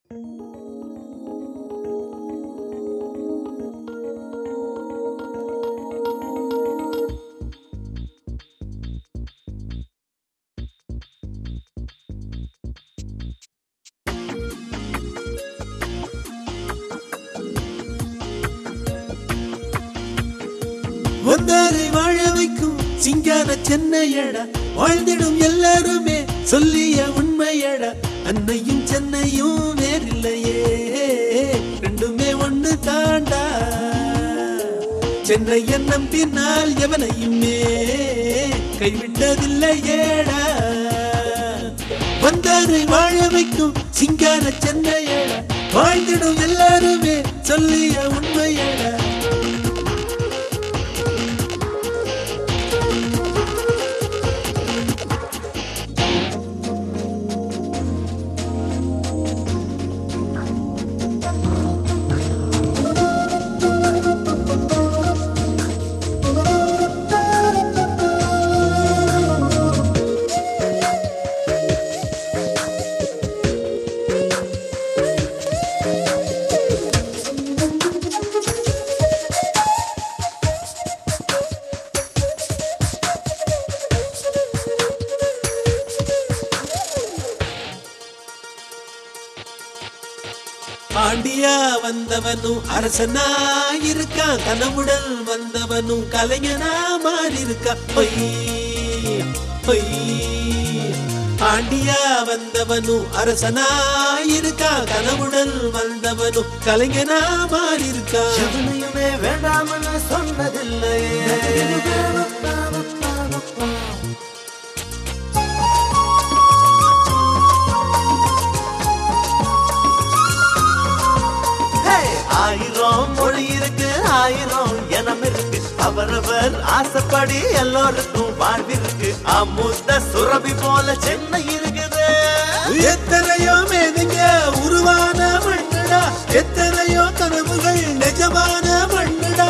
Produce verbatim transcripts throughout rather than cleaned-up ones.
வந்தாரை வாழ வைக்கும் சிங்கார சென்னையடா, வாழ்ந்திடும் எல்லாருமே சொல்லிய உண்மையடா. அன்னையும் சென்னையும் வேறில்லையே, ரெண்டுமே ஒண்ணு தாண்டா. சென்னையை நம்பினால் எவனையுமே கைவிட்டதில்லையேடா. வந்தாரை வாழ வைக்கும் சிங்கார சென்னையடா, வாழ்ந்திடும் எல்லாருமே சொல்லிய உண்மையடா. பாண்டியா வந்தவனும் அரசனா இருக்கான், கனவுடல் வந்தவனும் கலைஞனா மாறி இருக்கான். பாண்டியா வந்தவனும் அரசனா இருக்கான், கனவுடல் வந்தவனும் கலைஞனா மாறி இருக்கான். எவனையுமே வேண்டாம்னு சொன்னதில்லையே, ஆயிரம் மொழி இருக்கு, ஆயிரம் எனம் இருக்கு, அவரவர் ஆசைப்படி எல்லோருக்கும் வாழ்விருக்கு. அமுத சுரபி போல சென்னை இருக்குது. எத்தனையோ மேதைங்க உருவான மண்ணுடா, எத்தனையோ கனவுகள் நிஜமான மண்ணுடா.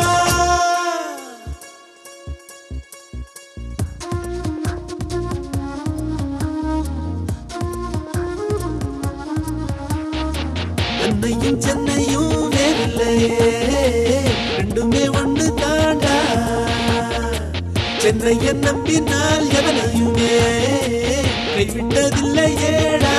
அன்னையும் சென்னையும் ரெண்டுமே ஒண்ணு தாண்டா. சென்னையை நம்பினால் எவனையுமே கைவிட்டதில்லையேடா.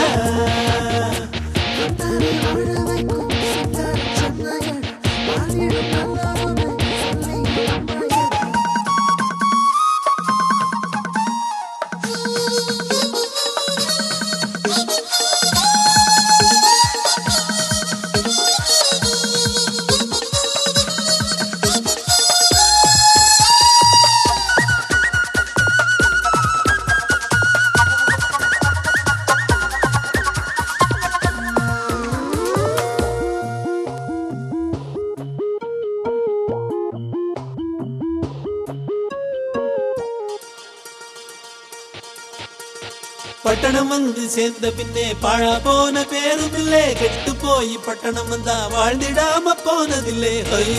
பட்டணம் வந்து சேர்ந்த பின்னே பாழா போன பேரும் இல்லே, கெட்டு போய் பட்டணம் வந்தா வாழ்ந்திடாம போனதில்லை.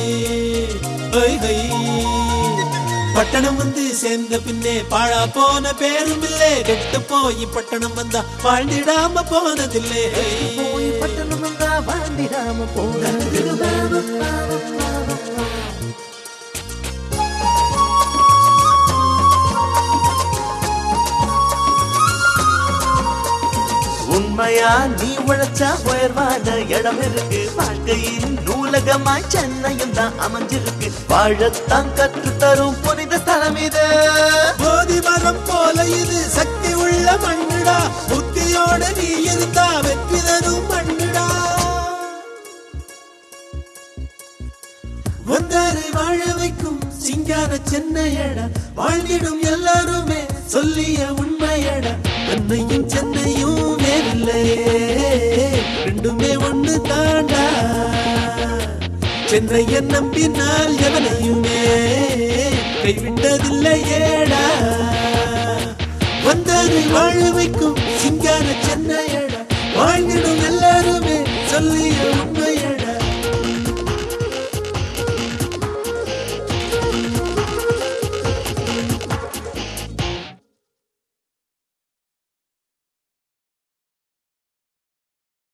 பட்டணம் வந்து சேர்ந்த பின்னே பாழா போன பேரும் இல்லே, கெட்டு போய் பட்டணம் வந்தா வாழ்ந்திடாம போனதில்லை. பட்டணம் வந்தா வாழ்ந்திடாம போனதில்லை. உண்மையா நீ உழைச்சா உயர்வான இடம் இருக்கு, வாழ்க்கையின் நூலகமாய் சென்னையும் தான் அமைஞ்சிருக்கு. வாழத்தான் கற்று தரும் புனித ஸ்தலம் இது. போதி மரம் போல இது சக்தி உள்ள மண்ணுடா, புத்தியோட நீ இருந்தா வெற்றி தரும் மண்ணுடா. வந்தாரை வாழ வைக்கும் சிங்கார சென்னையடா, வாழ்ந்திடும் எல்லாருமே சொல்லிய உண்மையடா. அன்னையும் சென்னையும் வேறில்லையே, ரெண்டுமே ஒண்ணு தாண்டா. சென்னையை நம்பினால் எவனையுமே கைவிட்டதில்லையேடா. வந்தாரை வாழ வைக்கும் சிங்கார சென்னையடா, வாழ்ந்திடும் எல்லாருமே சொல்லிய உண்மை.